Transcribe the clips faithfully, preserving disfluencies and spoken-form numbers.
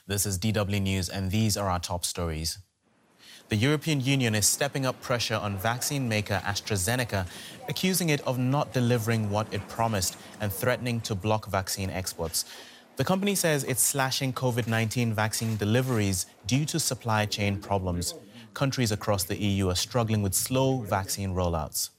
This is D W News, and these are our top stories. The European Union is stepping up pressure on vaccine maker AstraZeneca, accusing it of not delivering what it promised and threatening to block vaccine exports. The company says it's slashing COVID nineteen vaccine deliveries due to supply chain problems. Countries across the E U are struggling with slow vaccine rollouts.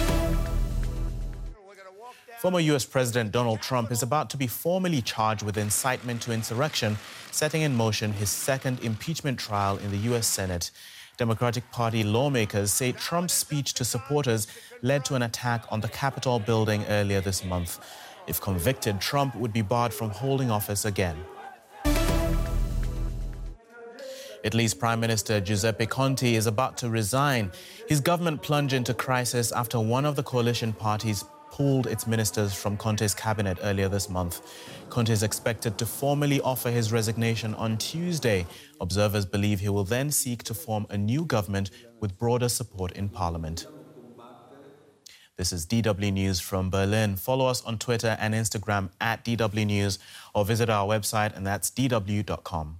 Former U S President Donald Trump is about to be formally charged with incitement to insurrection, setting in motion his second impeachment trial in the U S Senate. Democratic Party lawmakers say Trump's speech to supporters led to an attack on the Capitol building earlier this month. If convicted, Trump would be barred from holding office again. Italy's Prime Minister Giuseppe Conte is about to resign. His government plunged into crisis after one of the coalition parties pulled its ministers from Conte's cabinet earlier this month. Conte is expected to formally offer his resignation on Tuesday. Observers believe he will then seek to form a new government with broader support in parliament. This is D W News from Berlin. Follow us on Twitter and Instagram at D W News or visit our website, and that's d w dot com.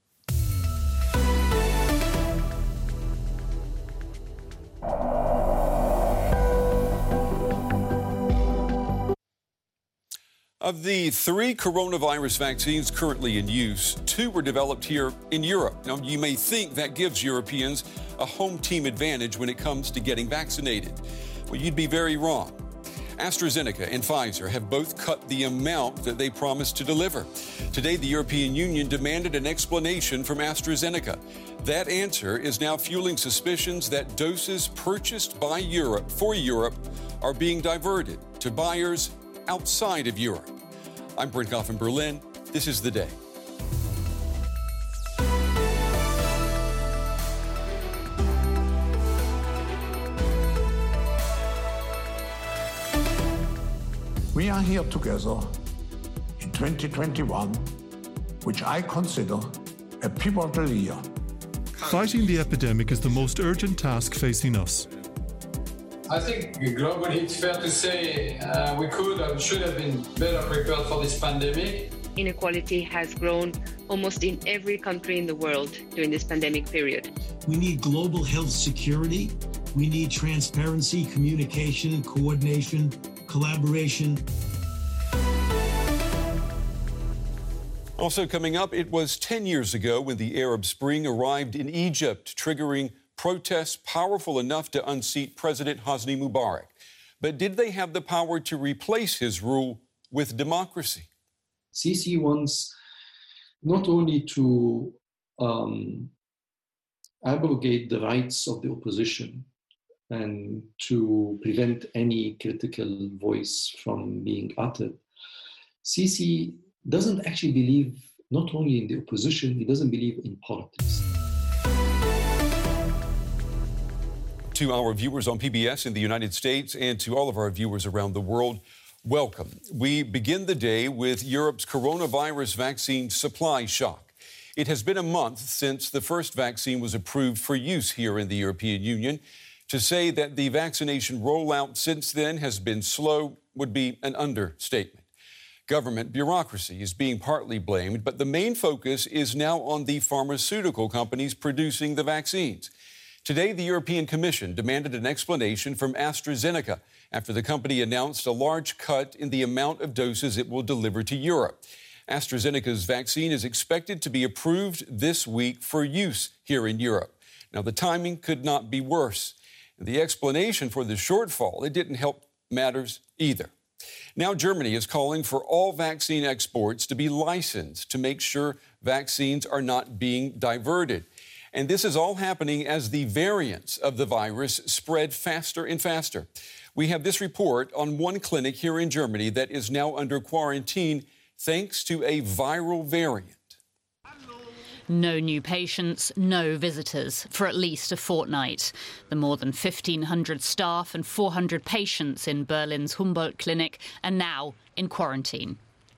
Of the three coronavirus vaccines currently in use, two were developed here in Europe. Now, you may think that gives Europeans a home team advantage when it comes to getting vaccinated. Well, you'd be very wrong. AstraZeneca and Pfizer have both cut the amount that they promised to deliver. Today, the European Union demanded an explanation from AstraZeneca. That answer is now fueling suspicions that doses purchased by Europe for Europe are being diverted to buyers outside of Europe. I'm Brent Goff in Berlin. This is The Day. We are here together in twenty twenty-one, which I consider a pivotal year. Fighting the epidemic is the most urgent task facing us. I think globally it's fair to say uh, we could and should have been better prepared for this pandemic. Inequality has grown almost in every country in the world during this pandemic period. We need global health security. We need transparency, communication, coordination, collaboration. Also coming up, it was ten years ago when the Arab Spring arrived in Egypt, triggering protests powerful enough to unseat President Hosni Mubarak. But did they have the power to replace his rule with democracy? Sisi wants not only to um, abrogate the rights of the opposition and to prevent any critical voice from being uttered. Sisi doesn't actually believe not only in the opposition, he doesn't believe in politics. To our viewers on P B S in the United States and to all of our viewers around the world, welcome. We begin the day with Europe's coronavirus vaccine supply shock. It has been a month since the first vaccine was approved for use here in the European Union. To say that the vaccination rollout since then has been slow would be an understatement. Government bureaucracy is being partly blamed, but the main focus is now on the pharmaceutical companies producing the vaccines. Today, the European Commission demanded an explanation from AstraZeneca after the company announced a large cut in the amount of doses it will deliver to Europe. AstraZeneca's vaccine is expected to be approved this week for use here in Europe. Now, the timing could not be worse. The explanation for the shortfall, it didn't help matters either. Now, Germany is calling for all vaccine exports to be licensed to make sure vaccines are not being diverted. And this is all happening as the variants of the virus spread faster and faster. We have this report on one clinic here in Germany that is now under quarantine thanks to a viral variant. No new patients, no visitors for at least a fortnight. The more than fifteen hundred staff and four hundred patients in Berlin's Humboldt Clinic are now in quarantine.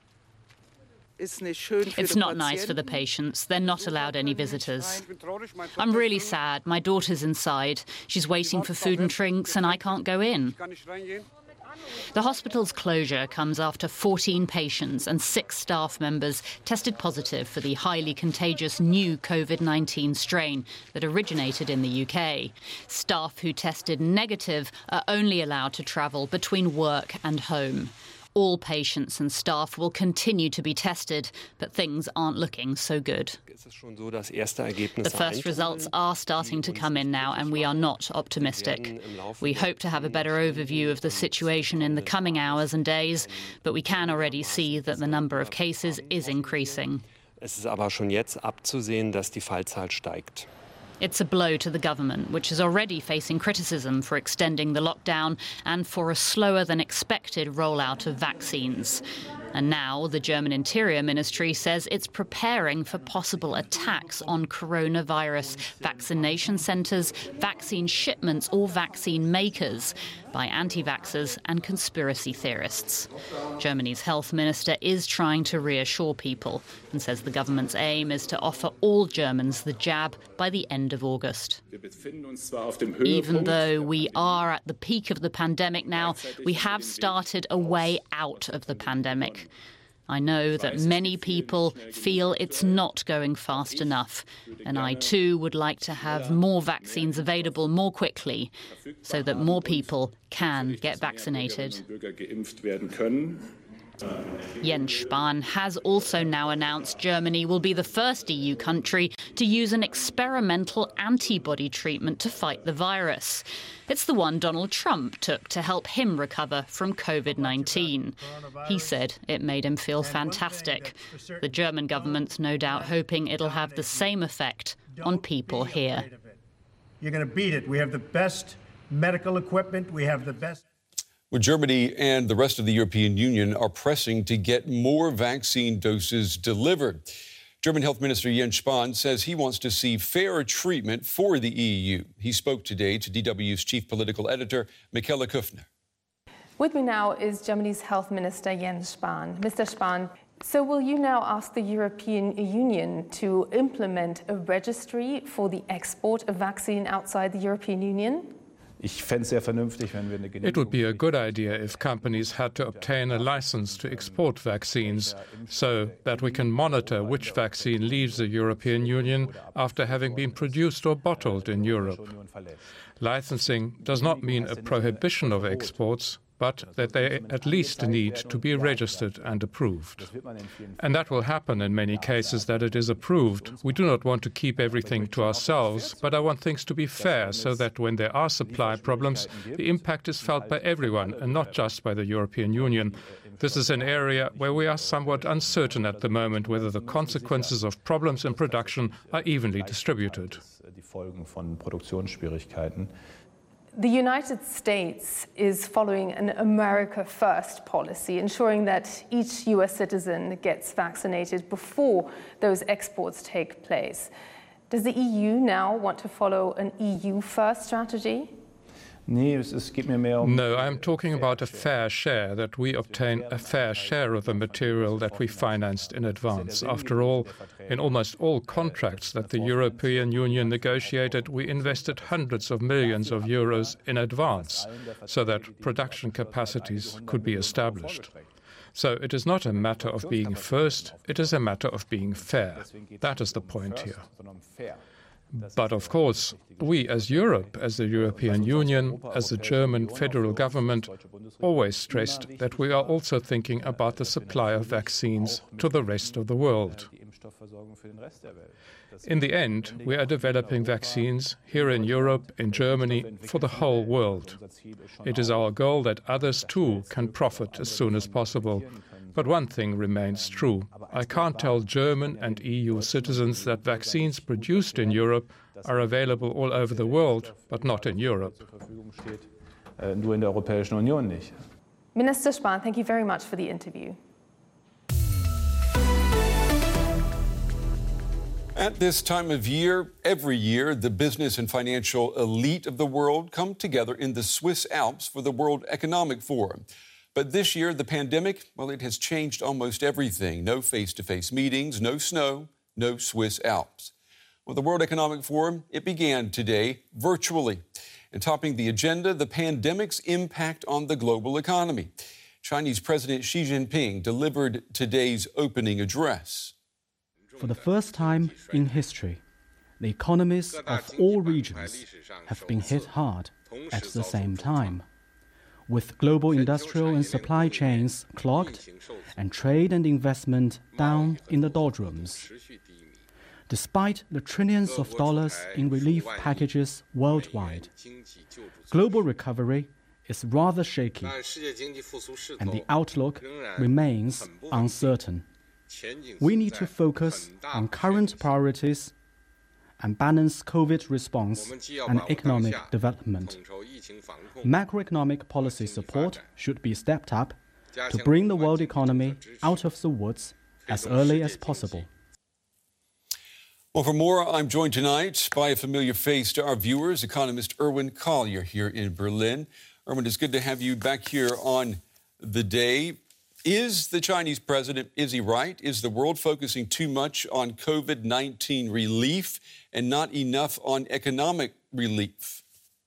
It's not nice for the patients. They're not allowed any visitors. I'm really sad. My daughter's inside. She's waiting for food and drinks and I can't go in. The hospital's closure comes after fourteen patients and six staff members tested positive for the highly contagious new COVID nineteen strain that originated in the U K. Staff who tested negative are only allowed to travel between work and home. All patients and staff will continue to be tested, but things aren't looking so good. The first results are starting to come in now, and we are not optimistic. We hope to have a better overview of the situation in the coming hours and days, but we can already see that the number of cases is increasing. Es ist aber schon jetzt abzusehen, dass die Fallzahl steigt. It's a blow to the government, which is already facing criticism for extending the lockdown and for a slower than expected rollout of vaccines. And now the German Interior Ministry says it's preparing for possible attacks on coronavirus vaccination centres, vaccine shipments or vaccine makers by anti-vaxxers and conspiracy theorists. Germany's health minister is trying to reassure people and says the government's aim is to offer all Germans the jab by the end of August. Even though we are at the peak of the pandemic now, we have started a way out of the pandemic. I know that many people feel it's not going fast enough, and I too would like to have more vaccines available more quickly so that more people can get vaccinated. Jens Spahn has also now announced Germany will be the first E U country to use an experimental antibody treatment to fight the virus. It's the one Donald Trump took to help him recover from COVID nineteen. He said it made him feel fantastic. The German government's no doubt hoping it'll have the same effect on people here. You're going to beat it. We have the best medical equipment. We have the best. Well, Germany and the rest of the European Union are pressing to get more vaccine doses delivered. German Health Minister Jens Spahn says he wants to see fairer treatment for the E U. He spoke today to D W's chief political editor, Michaela Kufner. With me now is Germany's Health Minister Jens Spahn. Mister Spahn, so will you now ask the European Union to implement a registry for the export of vaccine outside the European Union? It would be a good idea if companies had to obtain a license to export vaccines so that we can monitor which vaccine leaves the European Union after having been produced or bottled in Europe. Licensing does not mean a prohibition of exports, but that they at least need to be registered and approved. And that will happen in many cases that it is approved. We do not want to keep everything to ourselves, but I want things to be fair so that when there are supply problems, the impact is felt by everyone and not just by the European Union. This is an area where we are somewhat uncertain at the moment whether the consequences of problems in production are evenly distributed. The United States is following an America First policy, ensuring that each U S citizen gets vaccinated before those exports take place. Does the E U now want to follow an E U First strategy? No, I'm talking about a fair share, that we obtain a fair share of the material that we financed in advance. After all, in almost all contracts that the European Union negotiated, we invested hundreds of millions of euros in advance so that production capacities could be established. So it is not a matter of being first, it is a matter of being fair. That is the point here. But of course, we as Europe, as the European Union, as the German federal government, always stressed that we are also thinking about the supply of vaccines to the rest of the world. In the end, we are developing vaccines here in Europe, in Germany, for the whole world. It is our goal that others too can profit as soon as possible. But one thing remains true. I can't tell German and E U citizens that vaccines produced in Europe are available all over the world, but not in Europe. Minister Spahn, thank you very much for the interview. At this time of year, every year, the business and financial elite of the world come together in the Swiss Alps for the World Economic Forum. But this year, the pandemic, well, it has changed almost everything. No face-to-face meetings, no snow, no Swiss Alps. Well, the World Economic Forum, it began today virtually. And topping the agenda, the pandemic's impact on the global economy. Chinese President Xi Jinping delivered today's opening address. For the first time in history, the economies of all regions have been hit hard at the same time, with global industrial and supply chains clogged and trade and investment down in the doldrums. Despite the trillions of dollars in relief packages worldwide, global recovery is rather shaky, and the outlook remains uncertain. We need to focus on current priorities and balance COVID response and economic development. Macroeconomic policy support should be stepped up to bring the world economy out of the woods as early as possible. Well, for more, I'm joined tonight by a familiar face to our viewers, economist Erwin Collier here in Berlin. Erwin, it's good to have you back here on the day. Is the Chinese president, is he right? Is the world focusing too much on COVID nineteen relief and not enough on economic relief?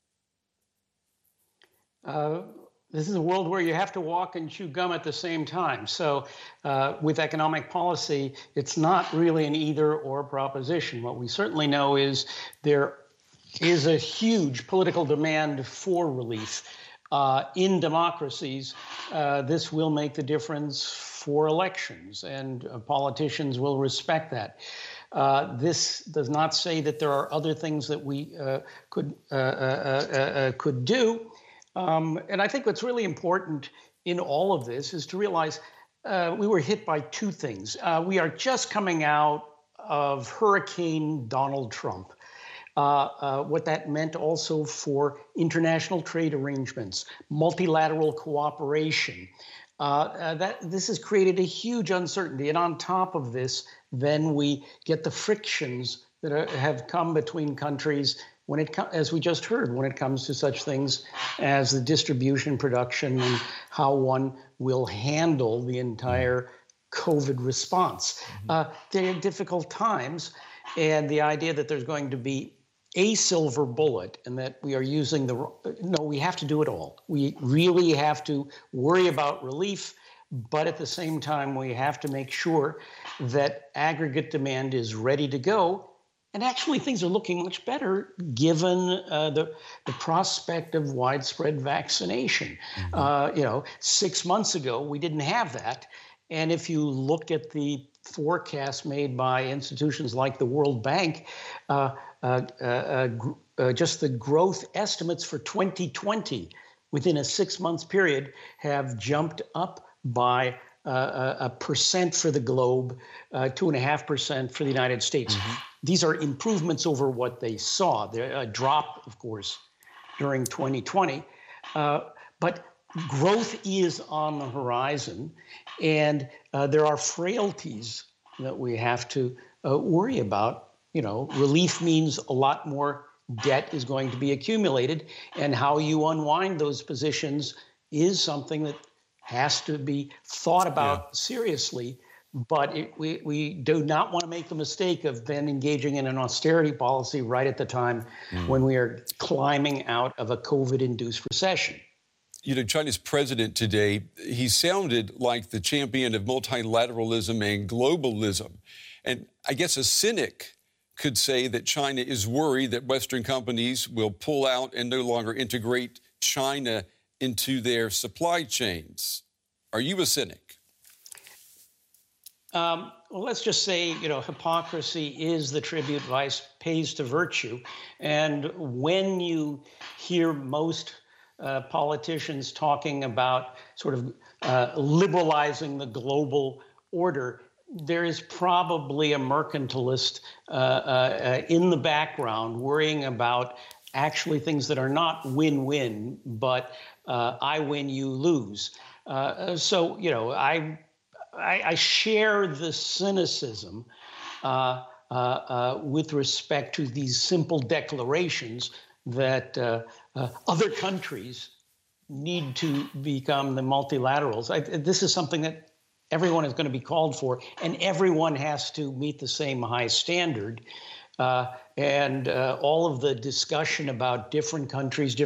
Uh, this is a world where you have to walk and chew gum at the same time. So uh, with economic policy, it's not really an either-or proposition. What we certainly know is there is a huge political demand for relief. Uh, in democracies, uh, this will make the difference for elections, and uh, politicians will respect that. Uh, this does not say that there are other things that we uh, could uh, uh, uh, uh, could do. Um, and I think what's really important in all of this is to realize uh, we were hit by two things. Uh, we are just coming out of Hurricane Donald Trump. Uh, uh, what that meant also for international trade arrangements, multilateral cooperation. Uh, uh, that this has created a huge uncertainty. And on top of this, then we get the frictions that are, have come between countries when it, as we just heard, when it comes to such things as the distribution, production, and how one will handle the entire COVID response. Mm-hmm. Uh, they're difficult times, and the idea that there's going to be a silver bullet and that we are using the, no, we have to do it all. We really have to worry about relief, but at the same time, we have to make sure that aggregate demand is ready to go. And actually, things are looking much better given uh, the, the prospect of widespread vaccination. Mm-hmm. Uh, you know, six months ago, we didn't have that. And if you look at the forecasts made by institutions like the World Bank, uh, uh, uh, gr- uh, just the growth estimates for twenty twenty within a six-month period have jumped up by uh, a percent for the globe, uh, two and a half percent for the United States. Mm-hmm. These are improvements over what they saw. There a drop, of course, during twenty twenty, uh, but growth is on the horizon, and uh, there are frailties that we have to uh, worry about. You know, relief means a lot more debt is going to be accumulated, and how you unwind those positions is something that has to be thought about yeah. seriously. But it, we, we do not want to make the mistake of then engaging in an austerity policy right at the time mm. when we are climbing out of a COVID-induced recession. You know, China's president today, he sounded like the champion of multilateralism and globalism. And I guess a cynic could say that China is worried that Western companies will pull out and no longer integrate China into their supply chains. Are you a cynic? Um, well, let's just say, you know, hypocrisy is the tribute vice pays to virtue. And when you hear most uh, politicians talking about sort of uh, liberalizing the global order, there is probably a mercantilist uh, uh, in the background worrying about actually things that are not win-win, but uh, I win, you lose. Uh, so, you know, I, I, I share the cynicism uh, uh, uh, with respect to these simple declarations that uh, uh, other countries need to become the multilaterals. I, this is something that everyone is going to be called for, and everyone has to meet the same high standard. Uh, and uh, all of the discussion about different countries, different